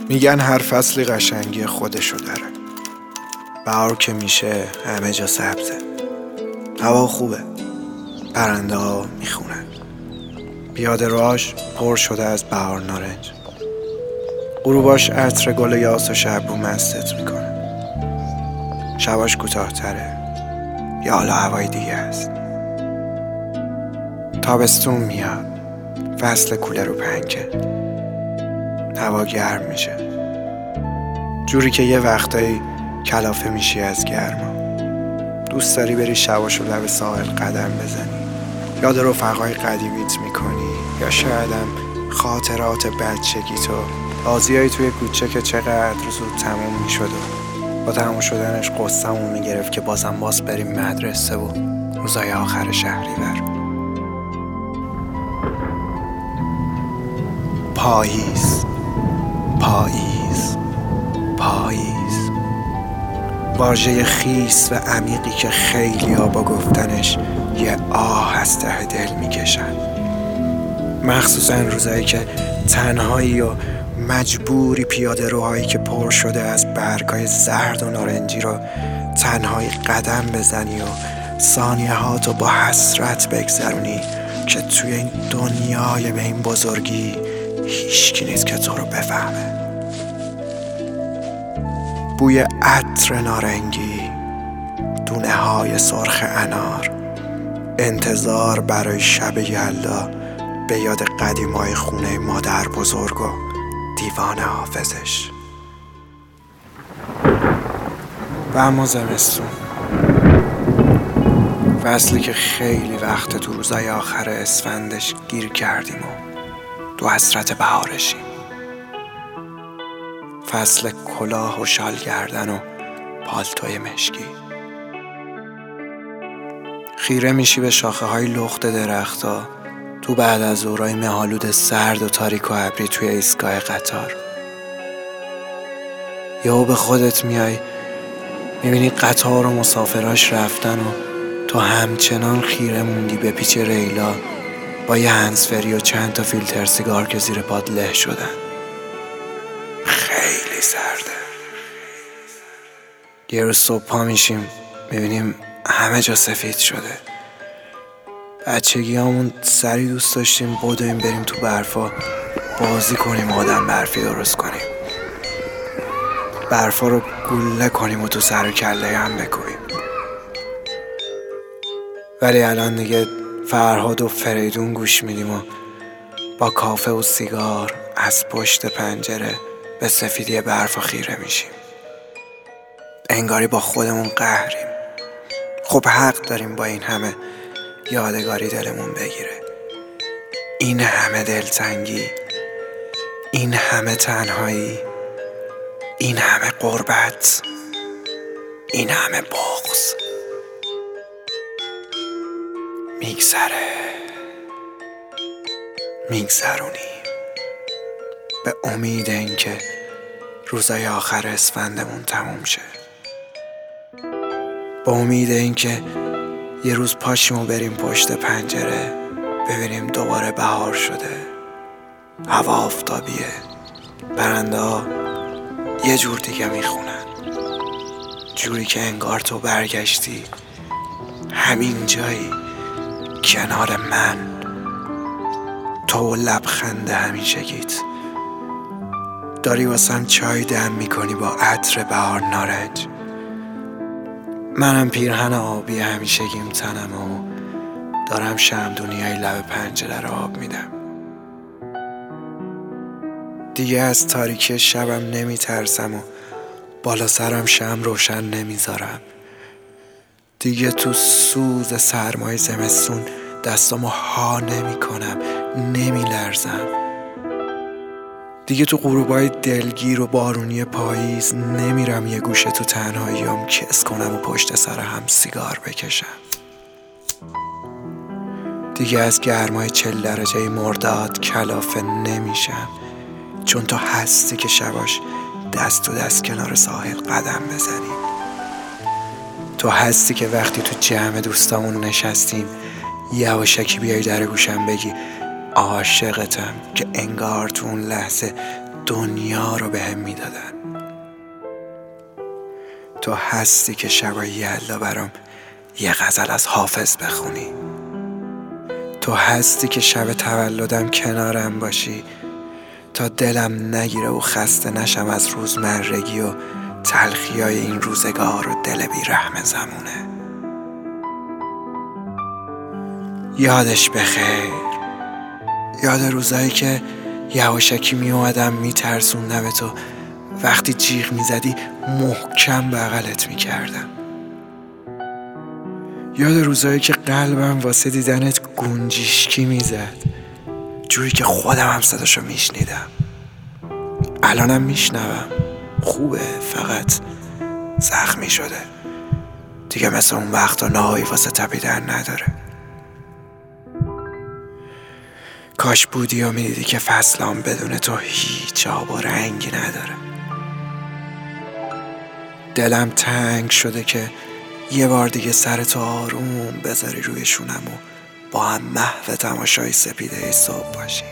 میگن هر فصلی قشنگی خودشو داره. بهار که میشه همه جا سبزه، هوا خوبه، پرنده ها میخونن، پیاده راش پر شده از بهار نارنج، غروباش عطر گل یاس و شب رو مستت میکنه، شباش کوتاه‌تره یا حالا هوای دیگه است. تابستون میاد، فصل کوله رو پنکه، هوا گرم میشه، جوری که یه وقتایی کلافه میشی از گرما. دوست داری بری شباشو لب ساحل قدم بزنی، یاد رفقای قدیمیت میکنی، یا شایدم خاطرات بچگیتو، بازیایی توی کوچه که چقدر زود تموم میشد و با تموم شدنش قصه‌مون میگرفت که باز بریم مدرسه و روزای آخر شهریور. پاییز، پاییز، پاییز، واژه خیس و عمیقی که خیلی ها با گفتنش یه آه از ته دل میکشن، مخصوصا روزایی که تنهایی و مجبوری پیاده روهایی که پر شده از برگای زرد و نارنجی رو تنهایی قدم بزنی و ثانیه هاتو با حسرت بگذرونی که توی این دنیای به این بزرگی هیچکی نیست که تو رو بفهمه. بوی عطر نارنگی، دونه های سرخ انار، انتظار برای شب یلدا، به یاد قدیمای خونه مادر بزرگ و دیوان حافظش. و اما زمستون، فصلی که خیلی وقت تو روزای آخر اسفندش گیر کردیم و تو حسرت بهارشیم. فصل کلاه و شال گردن و پالتوی مشکی. خیره میشی به شاخه های لخت درختا تو بعد از ظهرای مه‌آلود سرد و تاریک و ابری توی ایستگاه قطار. یهو به خودت میای، میبینی قطار و مسافراش رفتن و تو همچنان خیره موندی به پیچ ریلا با یه هنسفری و چند تا فیلتر سیگار که زیر پات له شدن. خیلی سرده. یه روز صبح پا میشیم، میبینیم همه جا سفید شده. بچگیامون سری دوست داشتیم بدویم بریم تو برفا بازی کنیم، آدم برفی درست کنیم، برفا رو گله کنیم و تو سر و کله هم بکوبیم. ولی الان دیگه فرهاد و فریدون گوش میدیم و با کافه و سیگار از پشت پنجره به سفیدی برفا خیره میشیم. انگاری با خودمون قهریم. خب حق داریم با این همه یادگاری دلمون بگیره، این همه دلتنگی، این همه تنهایی، این همه غربت، این همه بغض. میگذرونیم به امید اینکه روزای آخر اسفندمون تموم شه، با امید اینکه یه روز پاشیم و بریم پشت پنجره ببینیم دوباره بهار شده، هوا آفتابیه، پرنده ها یه جور دیگه میخونن، جوری که انگار تو برگشتی همین جایی کنار من، تو لبخند همیشگیت، داری واسم چای دم میکنی با عطر بهار نارنج، منم پیرهن آبی همیشگیم تنم و دارم شمعدونیای لب پنجره رو آب میدم. دیگه از تاریکی شبم نمیترسم و بالا سرم شمع روشن نمیذارم. دیگه تو سوز سرمای زمستون دستامو ها نمیکنم، نمیلرزم. دیگه تو غروبای دلگیر و بارونی پاییز نمیرم یه گوشه تو تنهاییام کس کنم و پشت سر هم سیگار بکشم. دیگه از گرمای 40 درجه مرداد کلافه نمیشم، چون تو هستی که شباش دست تو دست کنار ساحل قدم بزنیم. تو هستی که وقتی تو جمع دوستامون نشستیم یواشکی بیای در گوشم بگی عاشقتم، که انگار تو اون لحظه دنیا رو بهم میدادن. تو هستی که شبای یلدا برام یه غزل از حافظ بخونی. تو هستی که شب تولدم کنارم باشی تا دلم نگیره و خسته نشم از روزمرگی و تلخیای این روزگار و دل بی رحم زمونه. یادش بخیر، یاد روزایی که یواشکی می اومدم می ترسوندم تو، وقتی جیغ می زدی محکم بغلت می کردم. یاد روزایی که قلبم واسه دیدنت گنجیشکی می زد، جوری که خودم هم صداشو می شنیدم. الانم می شنوم، خوبه، فقط زخمی شده دیگه، مثل اون وقتا نهایی واسه تپیدن نداره. کاش بودی و میدیدی که فصلام بدون تو هیچ آب و رنگی نداره. دلم تنگ شده که یه بار دیگه سرتو آروم بذاری روی شونم و با هم محو تماشای سپیده صبح باشیم.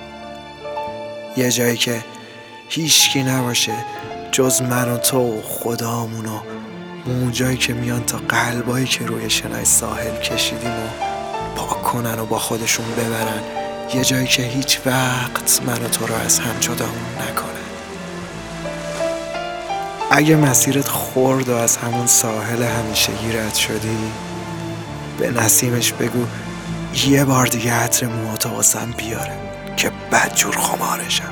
یه جایی که هیچکی نباشه جز من و تو و خدامون و موجایی که میان تا قلبایی که روی شنای ساحل کشیدیم و پاک کنن و با خودشون ببرن. یه جایی که هیچ وقت من و تو رو از هم جدامون نکنه. اگه مسیرت خورد و از همون ساحل همیشگی رد شدی، به نسیمش بگو یه بار دیگه عطر موهاتو واسم بیاره که بدجور خمارشم.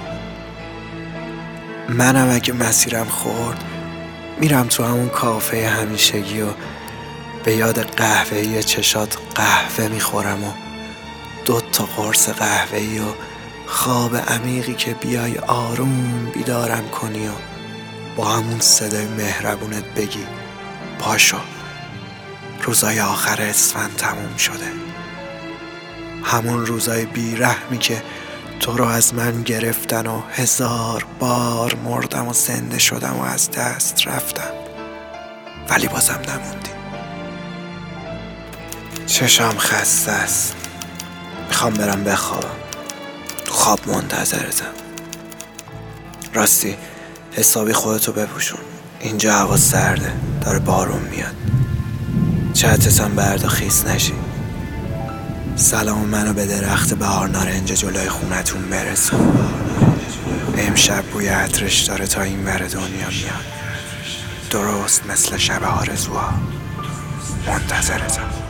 منم اگه مسیرم خورد میرم تو همون کافه همیشگی و به یاد قهوه‌ای چشات قهوه میخورم و 2 قرص قهوه‌ای و خواب عمیقی که بیای آروم بیدارم کنی و با همون صدای مهربونت بگی پاشو، روزای آخر اسفند تموم شده. همون روزای بیرحمی که تو رو از من گرفتن و 1000 بار مردم و زنده شدم و از دست رفتم، ولی بازم نموندی. چشم خسته است، میخوام برم بخوابم، تو خواب منتظرتم. راستی حسابی خودتو بپوشون، اینجا هوا سرده، داره بارون میاد، چترتم بردا خیس نشی. سلام منو به درخت بهار نارنج جلوی خونتون برسون. امشب بوی عطرش داره تا این ور دنیا میاد، درست مثل شب آرزوها. منتظرتم.